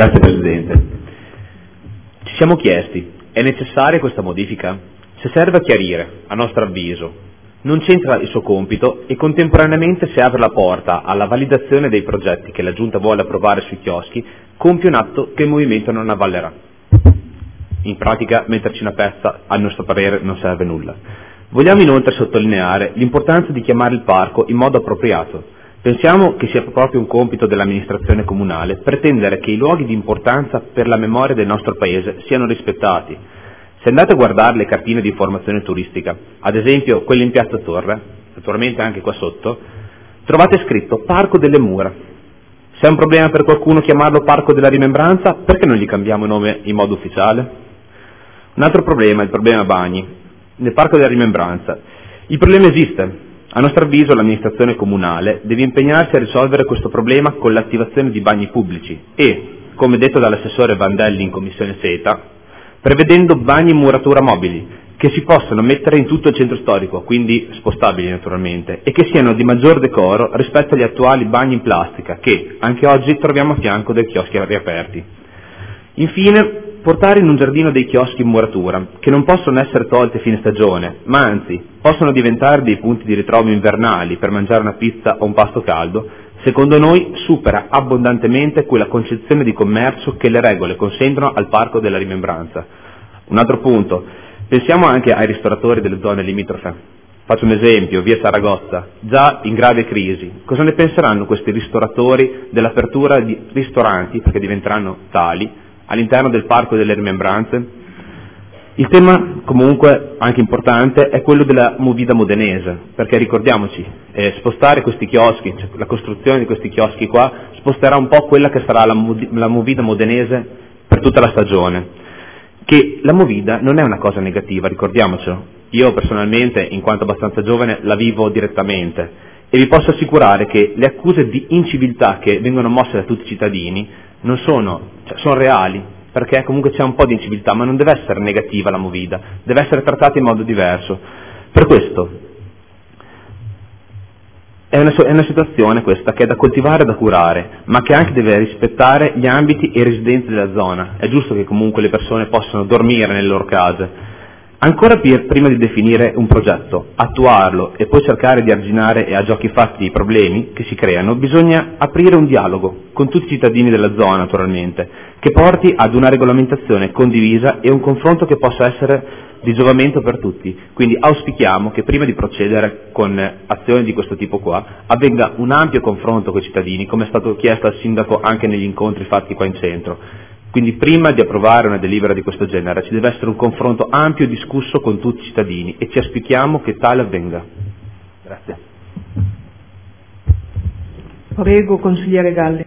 Grazie Presidente. Ci siamo chiesti, è necessaria questa modifica? Se serve a chiarire, a nostro avviso, non c'entra il suo compito e contemporaneamente se apre la porta alla validazione dei progetti che la Giunta vuole approvare sui chioschi, compie un atto che il Movimento non avvallerà. In pratica, metterci una pezza, a nostro parere, non serve a nulla. Vogliamo inoltre sottolineare l'importanza di chiamare il parco in modo appropriato. Pensiamo che sia proprio un compito dell'amministrazione comunale pretendere che i luoghi di importanza per la memoria del nostro Paese siano rispettati. Se andate a guardare le cartine di informazione turistica, ad esempio quelle in Piazza Torre, naturalmente anche qua sotto, trovate scritto Parco delle Mura. Se è un problema per qualcuno chiamarlo Parco della Rimembranza, perché non gli cambiamo nome in modo ufficiale? Un altro problema è il problema bagni, nel Parco della Rimembranza. Il problema esiste. A nostro avviso l'amministrazione comunale deve impegnarsi a risolvere questo problema con l'attivazione di bagni pubblici e, come detto dall'assessore Vandelli in Commissione SETA, prevedendo bagni in muratura mobili, che si possano mettere in tutto il centro storico, quindi spostabili naturalmente, e che siano di maggior decoro rispetto agli attuali bagni in plastica che, anche oggi, troviamo a fianco dei chioschi riaperti. Infine, portare in un giardino dei chioschi in muratura, che non possono essere tolte a fine stagione, ma anzi possono diventare dei punti di ritrovo invernali per mangiare una pizza o un pasto caldo, secondo noi supera abbondantemente quella concezione di commercio che le regole consentono al Parco della Rimembranza. Un altro punto, pensiamo anche ai ristoratori delle zone limitrofe. Faccio un esempio, via Saragozza, già in grave crisi. Cosa ne penseranno questi ristoratori dell'apertura di ristoranti, perché diventeranno tali, all'interno del Parco delle Rimembranze? Il tema comunque anche importante è quello della movida modenese, perché ricordiamoci, spostare questi chioschi, cioè la costruzione di questi chioschi qua, sposterà un po' quella che sarà la movida modenese per tutta la stagione, che la movida non è una cosa negativa, ricordiamocelo. Io personalmente, in quanto abbastanza giovane, la vivo direttamente e vi posso assicurare che le accuse di inciviltà che vengono mosse da tutti i cittadini non sono reali, perché comunque c'è un po' di inciviltà, ma non deve essere negativa la movida, deve essere trattata in modo diverso. Per questo è una situazione questa che è da coltivare e da curare, ma che anche deve rispettare gli ambiti e i residenti della zona. È giusto che comunque le persone possano dormire nelle loro case. Ancora prima di definire un progetto, attuarlo e poi cercare di arginare a giochi fatti i problemi che si creano, bisogna aprire un dialogo con tutti i cittadini della zona, naturalmente, che porti ad una regolamentazione condivisa e un confronto che possa essere di giovamento per tutti. Quindi auspichiamo che prima di procedere con azioni di questo tipo qua avvenga un ampio confronto con i cittadini, come è stato chiesto al sindaco anche negli incontri fatti qua in centro. Quindi prima di approvare una delibera di questo genere ci deve essere un confronto ampio e discusso con tutti i cittadini e ci auspichiamo che tale avvenga. Grazie. Prego, consigliere Galli.